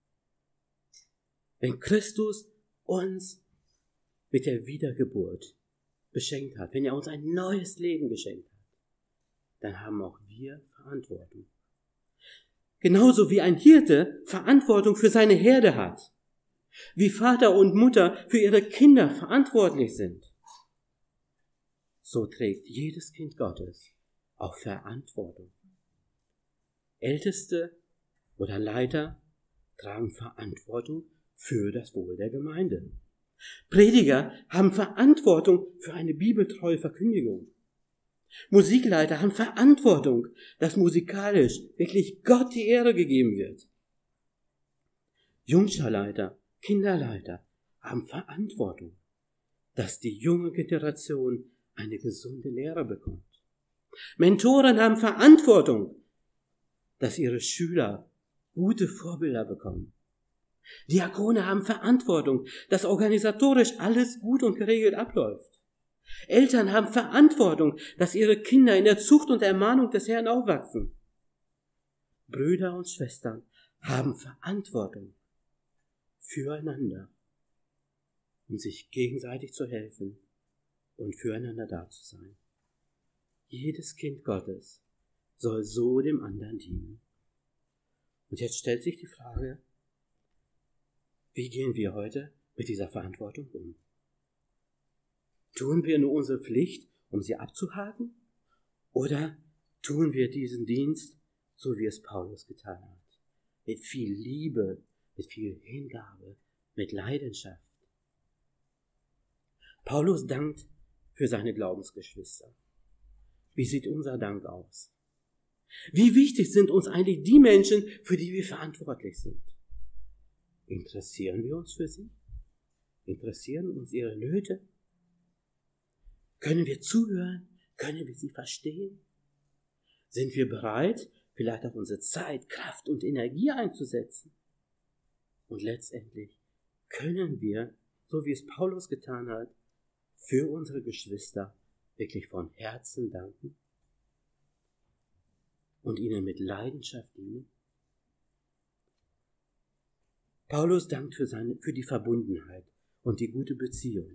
Wenn Christus uns mit der Wiedergeburt beschenkt hat, wenn er uns ein neues Leben geschenkt hat, dann haben auch wir Verantwortung. Genauso wie ein Hirte Verantwortung für seine Herde hat, wie Vater und Mutter für ihre Kinder verantwortlich sind, so trägt jedes Kind Gottes auch Verantwortung. Älteste oder Leiter tragen Verantwortung für das Wohl der Gemeinde. Prediger haben Verantwortung für eine bibeltreue Verkündigung. Musikleiter haben Verantwortung, dass musikalisch wirklich Gott die Ehre gegeben wird. Jungscharleiter, Kinderleiter haben Verantwortung, dass die junge Generation eine gesunde Lehre bekommt. Mentoren haben Verantwortung, dass ihre Schüler gute Vorbilder bekommen. Diakone haben Verantwortung, dass organisatorisch alles gut und geregelt abläuft. Eltern haben Verantwortung, dass ihre Kinder in der Zucht und Ermahnung des Herrn aufwachsen. Brüder und Schwestern haben Verantwortung füreinander, um sich gegenseitig zu helfen und füreinander da zu sein. Jedes Kind Gottes soll so dem anderen dienen. Und jetzt stellt sich die Frage, wie gehen wir heute mit dieser Verantwortung um? Tun wir nur unsere Pflicht, um sie abzuhaken? Oder tun wir diesen Dienst, so wie es Paulus getan hat? Mit viel Liebe, mit viel Hingabe, mit Leidenschaft. Paulus dankt für seine Glaubensgeschwister. Wie sieht unser Dank aus? Wie wichtig sind uns eigentlich die Menschen, für die wir verantwortlich sind? Interessieren wir uns für sie? Interessieren uns ihre Nöte? Können wir zuhören? Können wir sie verstehen? Sind wir bereit, vielleicht auch unsere Zeit, Kraft und Energie einzusetzen. Und letztendlich können wir, so wie es Paulus getan hat, für unsere Geschwister wirklich von Herzen danken und ihnen mit Leidenschaft dienen. Paulus dankt für die Verbundenheit und die gute Beziehung.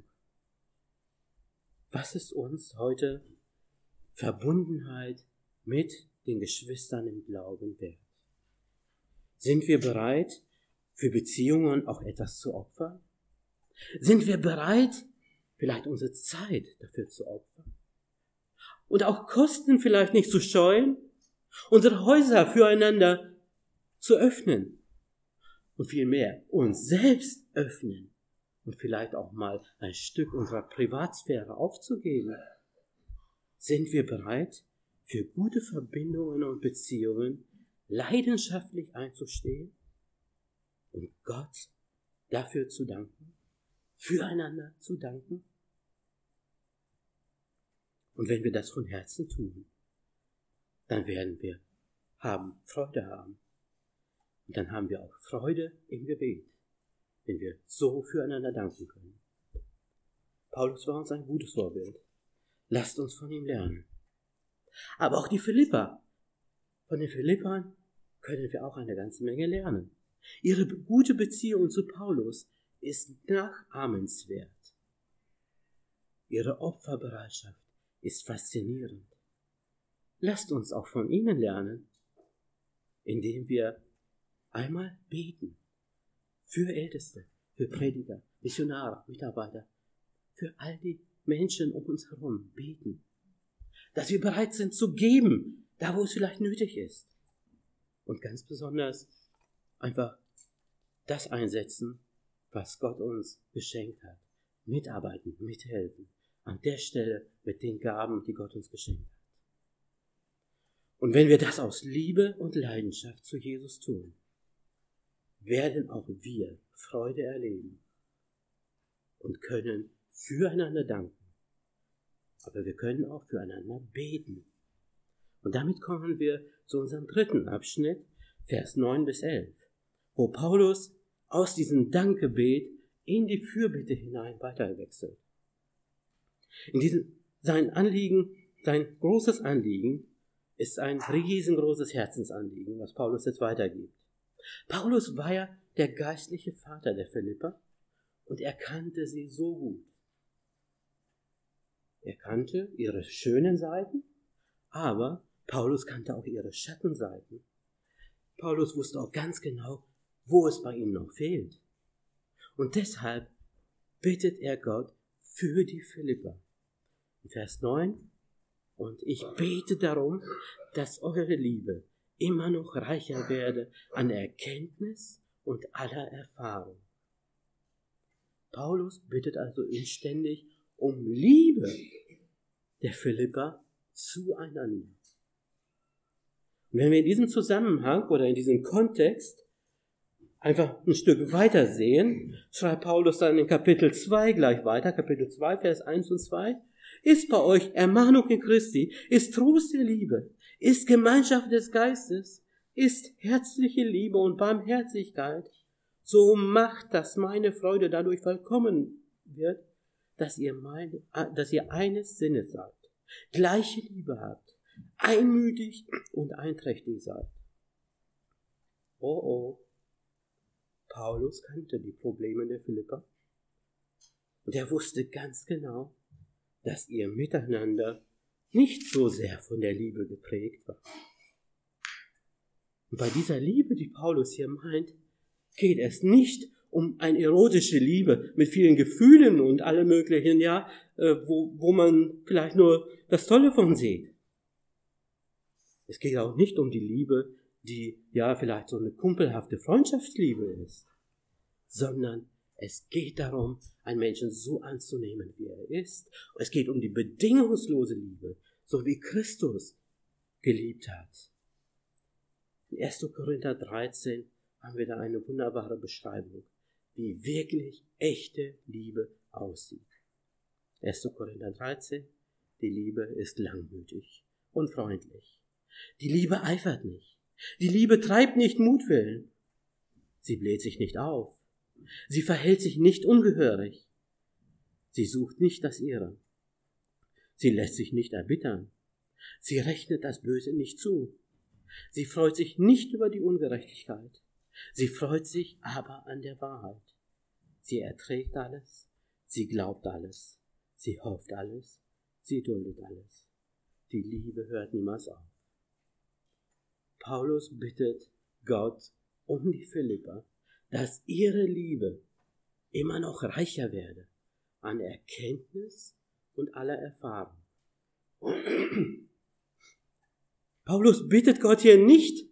Was ist uns heute Verbundenheit mit den Geschwistern im Glauben wert? Sind wir bereit, für Beziehungen auch etwas zu opfern? Sind wir bereit, vielleicht unsere Zeit dafür zu opfern? Und auch Kosten vielleicht nicht zu scheuen, unsere Häuser füreinander zu öffnen und vielmehr uns selbst öffnen und vielleicht auch mal ein Stück unserer Privatsphäre aufzugeben? Sind wir bereit, für gute Verbindungen und Beziehungen leidenschaftlich einzustehen und Gott dafür zu danken, füreinander zu danken? Und wenn wir das von Herzen tun, dann werden wir Freude haben. Und dann haben wir auch Freude im Gebet, wenn wir so füreinander danken können. Paulus war uns ein gutes Vorbild. Lasst uns von ihm lernen. Aber auch die Philipper. Von den Philippern können wir auch eine ganze Menge lernen. Ihre gute Beziehung zu Paulus ist nachahmenswert. Ihre Opferbereitschaft ist faszinierend. Lasst uns auch von ihnen lernen, indem wir einmal beten für Älteste, für Prediger, Missionare, Mitarbeiter, für all die Menschen um uns herum beten, dass wir bereit sind zu geben, da wo es vielleicht nötig ist. Und ganz besonders einfach das einsetzen, was Gott uns geschenkt hat. Mitarbeiten, mithelfen, an der Stelle mit den Gaben, die Gott uns geschenkt hat. Und wenn wir das aus Liebe und Leidenschaft zu Jesus tun, werden auch wir Freude erleben und können füreinander danken. Aber wir können auch füreinander beten. Und damit kommen wir zu unserem dritten Abschnitt, Vers 9 bis 11, wo Paulus aus diesem Dankgebet in die Fürbitte hinein weiterwechselt. Sein großes Anliegen ist ein riesengroßes Herzensanliegen, was Paulus jetzt weitergibt. Paulus war ja der geistliche Vater der Philipper und er kannte sie so gut. Er kannte ihre schönen Seiten, aber Paulus kannte auch ihre Schattenseiten. Paulus wusste auch ganz genau, wo es bei ihnen noch fehlt. Und deshalb bittet er Gott für die Philipper. In Vers 9: Und ich bete darum, dass eure Liebe immer noch reicher werde an Erkenntnis und aller Erfahrung. Paulus bittet also inständig um Liebe der Philipper zueinander. Und wenn wir in diesem Zusammenhang oder in diesem Kontext einfach ein Stück weiter sehen, schreibt Paulus dann in Kapitel 2 gleich weiter, Kapitel 2, Vers 1 und 2, ist bei euch Ermahnung in Christi, ist Trost der Liebe, ist Gemeinschaft des Geistes, ist herzliche Liebe und Barmherzigkeit, so macht, dass meine Freude dadurch vollkommen wird, dass ihr eines Sinnes seid, gleiche Liebe habt, einmütig und einträchtig seid. Oh, Paulus kannte die Probleme der Philipper und er wusste ganz genau, dass ihr Miteinander nicht so sehr von der Liebe geprägt war. Und bei dieser Liebe, die Paulus hier meint, geht es nicht um eine erotische Liebe mit vielen Gefühlen und allem möglichen, wo man vielleicht nur das Tolle von sieht. Es geht auch nicht um die Liebe, die vielleicht so eine kumpelhafte Freundschaftsliebe ist, sondern es geht darum, einen Menschen so anzunehmen, wie er ist. Es geht um die bedingungslose Liebe, so wie Christus geliebt hat. In 1. Korinther 13 haben wir da eine wunderbare Beschreibung, wie wirklich echte Liebe aussieht. 1. Korinther 13, die Liebe ist langmütig und freundlich. Die Liebe eifert nicht. Die Liebe treibt nicht Mutwillen. Sie bläht sich nicht auf. Sie verhält sich nicht ungehörig. Sie sucht nicht das Ihre. Sie lässt sich nicht erbittern. Sie rechnet das Böse nicht zu. Sie freut sich nicht über die Ungerechtigkeit. Sie freut sich aber an der Wahrheit. Sie erträgt alles. Sie glaubt alles. Sie hofft alles. Sie duldet alles. Die Liebe hört niemals auf. Paulus bittet Gott um die Philipper, dass ihre Liebe immer noch reicher werde an Erkenntnis und aller Erfahrung. Paulus bittet Gott hier nicht,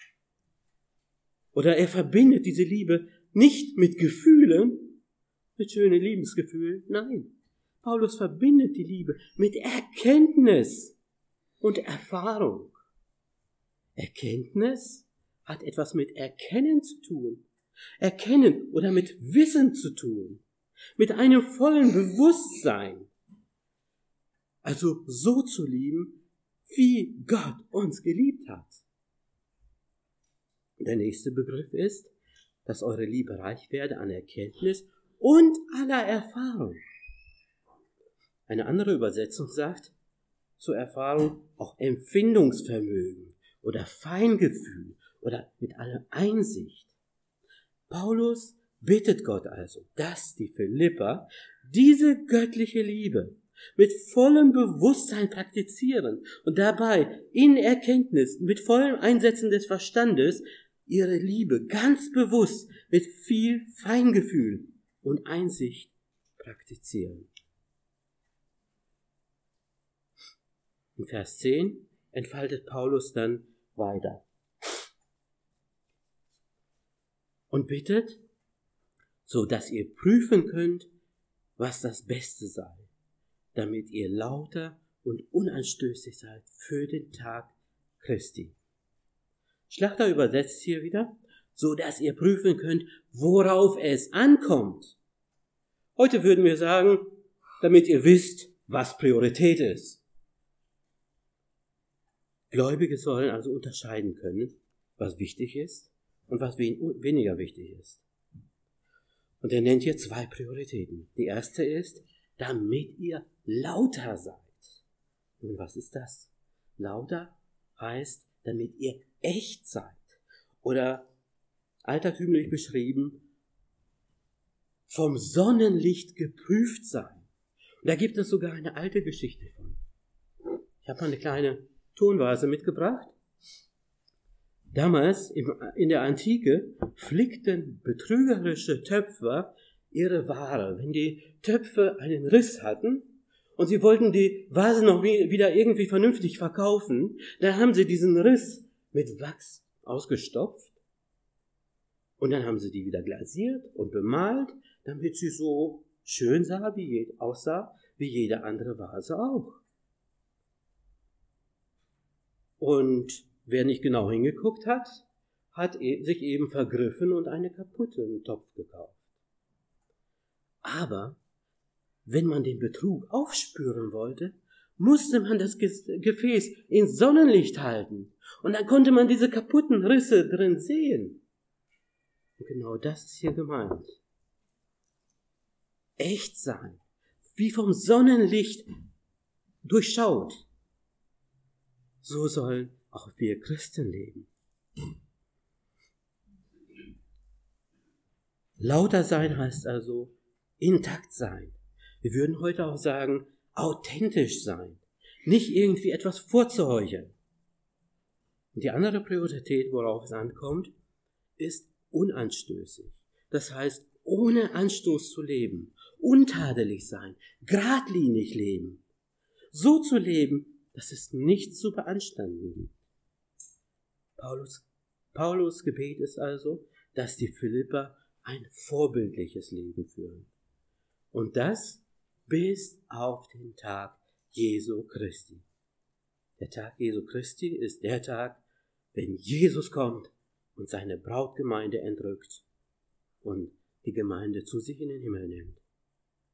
oder er verbindet diese Liebe nicht mit Gefühlen, mit schönen Liebesgefühlen, nein. Paulus verbindet die Liebe mit Erkenntnis und Erfahrung. Erkenntnis hat etwas mit Erkennen zu tun. Erkennen oder mit Wissen zu tun. Mit einem vollen Bewusstsein. Also so zu lieben, wie Gott uns geliebt hat. Der nächste Begriff ist, dass eure Liebe reich werde an Erkenntnis und aller Erfahrung. Eine andere Übersetzung sagt, zur Erfahrung auch Empfindungsvermögen oder Feingefühl oder mit aller Einsicht. Paulus bittet Gott also, dass die Philipper diese göttliche Liebe mit vollem Bewusstsein praktizieren und dabei in Erkenntnis, mit vollem Einsetzen des Verstandes, ihre Liebe ganz bewusst mit viel Feingefühl und Einsicht praktizieren. In Vers 10 entfaltet Paulus dann weiter und bittet, so dass ihr prüfen könnt, was das Beste sei, damit ihr lauter und unanstößig seid für den Tag Christi. Schlachter übersetzt hier wieder, so dass ihr prüfen könnt, worauf es ankommt. Heute würden wir sagen, damit ihr wisst, was Priorität ist. Gläubige sollen also unterscheiden können, was wichtig ist und was weniger wichtig ist. Und er nennt hier 2 Prioritäten. Die erste ist, damit ihr lauter seid. Und was ist das? Lauter heißt, damit ihr echt seid. Oder altertümlich beschrieben, vom Sonnenlicht geprüft sein. Und da gibt es sogar eine alte Geschichte von. Ich habe mal eine kleine Tonvase mitgebracht. Damals in der Antike flickten betrügerische Töpfer ihre Ware. Wenn die Töpfe einen Riss hatten und sie wollten die Vase noch wieder irgendwie vernünftig verkaufen, dann haben sie diesen Riss mit Wachs ausgestopft und dann haben sie die wieder glasiert und bemalt, damit sie so schön aussah wie jede andere Vase auch. Und wer nicht genau hingeguckt hat, hat sich eben vergriffen und einen kaputten Topf gekauft. Aber wenn man den Betrug aufspüren wollte, musste man das Gefäß ins Sonnenlicht halten. Und dann konnte man diese kaputten Risse drin sehen. Und genau das ist hier gemeint. Echt sein, wie vom Sonnenlicht durchschaut. So sollen auch wir Christen leben. Lauter sein heißt also intakt sein. Wir würden heute auch sagen, authentisch sein. Nicht irgendwie etwas vorzuheucheln. Und die andere Priorität, worauf es ankommt, ist unanstößig. Das heißt, ohne Anstoß zu leben, untadelig sein, geradlinig leben. So zu leben, dass es nichts zu beanstanden gibt. Paulus Gebet ist also, dass die Philipper ein vorbildliches Leben führen. Und das bis auf den Tag Jesu Christi. Der Tag Jesu Christi ist der Tag, wenn Jesus kommt und seine Brautgemeinde entrückt und die Gemeinde zu sich in den Himmel nimmt.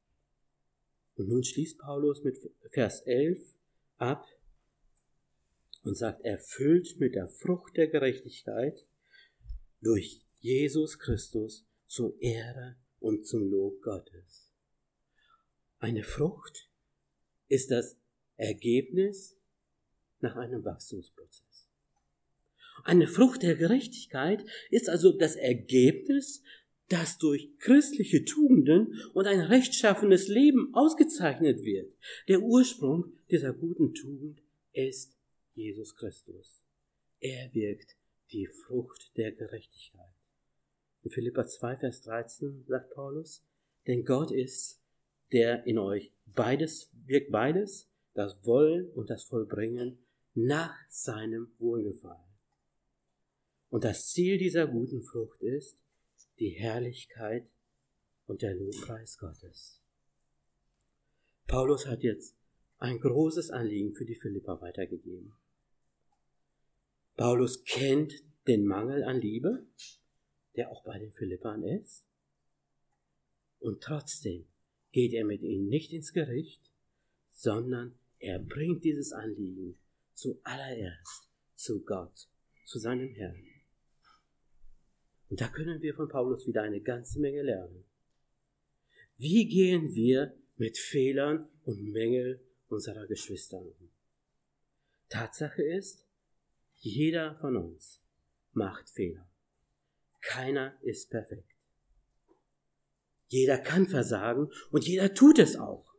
Und nun schließt Paulus mit Vers 11 ab und sagt, erfüllt mit der Frucht der Gerechtigkeit durch Jesus Christus zur Ehre und zum Lob Gottes. Eine Frucht ist das Ergebnis nach einem Wachstumsprozess. Eine Frucht der Gerechtigkeit ist also das Ergebnis, das durch christliche Tugenden und ein rechtschaffenes Leben ausgezeichnet wird. Der Ursprung dieser guten Tugend ist Jesus Christus. Er wirkt die Frucht der Gerechtigkeit. In Philipper 2, Vers 13 sagt Paulus, denn Gott ist, der in euch wirkt beides, das Wollen und das Vollbringen nach seinem Wohlgefallen. Und das Ziel dieser guten Frucht ist die Herrlichkeit und der Lobpreis Gottes. Paulus hat jetzt ein großes Anliegen für die Philipper weitergegeben. Paulus kennt den Mangel an Liebe, der auch bei den Philippern ist. Und trotzdem geht er mit ihnen nicht ins Gericht, sondern er bringt dieses Anliegen zuallererst zu Gott, zu seinem Herrn. Und da können wir von Paulus wieder eine ganze Menge lernen. Wie gehen wir mit Fehlern und Mängeln unserer Geschwister um? Tatsache ist, jeder von uns macht Fehler. Keiner ist perfekt. Jeder kann versagen und jeder tut es auch.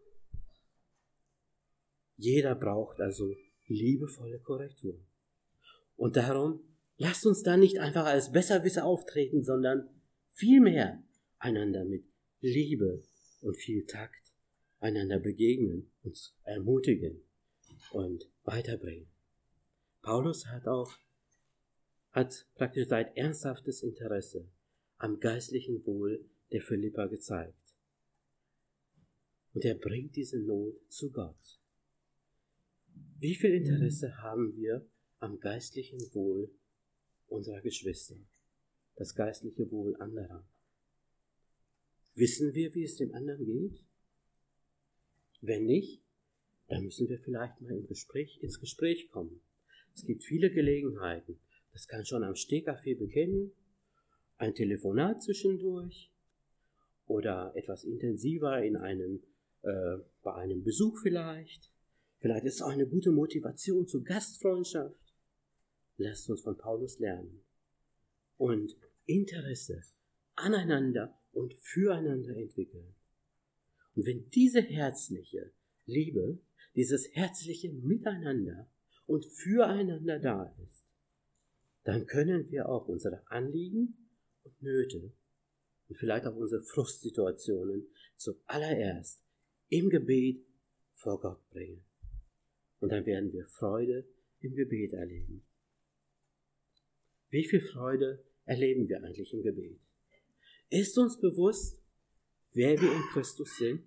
Jeder braucht also liebevolle Korrektur. Und darum lasst uns da nicht einfach als Besserwisser auftreten, sondern vielmehr einander mit Liebe und viel Takt einander begegnen, uns ermutigen und weiterbringen. Paulus hat praktisch sein ernsthaftes Interesse am geistlichen Wohl der Philipper gezeigt. Und er bringt diese Not zu Gott. Wie viel Interesse haben wir am geistlichen Wohl unserer Geschwister, das geistliche Wohl anderer? Wissen wir, wie es dem anderen geht? Wenn nicht, dann müssen wir vielleicht mal ins Gespräch kommen. Es gibt viele Gelegenheiten. Das kann schon am Stehkaffee beginnen, ein Telefonat zwischendurch oder etwas intensiver bei einem Besuch vielleicht. Vielleicht ist es auch eine gute Motivation zur Gastfreundschaft. Lasst uns von Paulus lernen und Interesse aneinander und füreinander entwickeln. Und wenn diese herzliche Liebe, dieses herzliche Miteinander und füreinander da ist, dann können wir auch unsere Anliegen und Nöte und vielleicht auch unsere Frustsituationen zuallererst im Gebet vor Gott bringen. Und dann werden wir Freude im Gebet erleben. Wie viel Freude erleben wir eigentlich im Gebet? Ist uns bewusst, wer wir in Christus sind?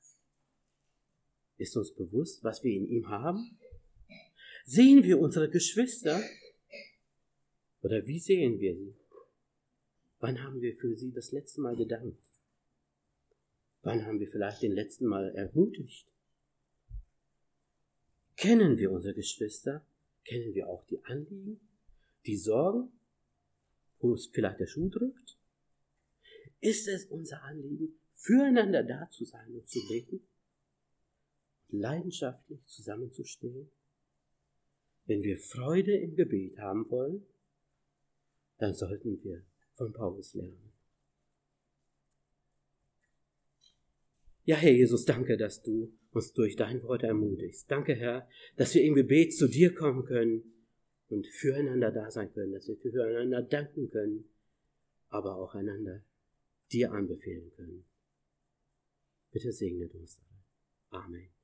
Ist uns bewusst, was wir in ihm haben? Sehen wir unsere Geschwister? Oder wie sehen wir sie? Wann haben wir für sie das letzte Mal gedankt? Wann haben wir vielleicht den letzten Mal ermutigt? Kennen wir unsere Geschwister? Kennen wir auch die Anliegen, die Sorgen, wo es vielleicht der Schuh drückt? Ist es unser Anliegen, füreinander da zu sein und zu beten? Leidenschaftlich zusammenzustehen? Wenn wir Freude im Gebet haben wollen, dann sollten wir von Paulus lernen. Ja, Herr Jesus, danke, dass du uns durch dein Wort ermutigst. Danke, Herr, dass wir im Gebet zu dir kommen können und füreinander da sein können, dass wir füreinander danken können, aber auch einander dir anbefehlen können. Bitte segnet uns. Amen.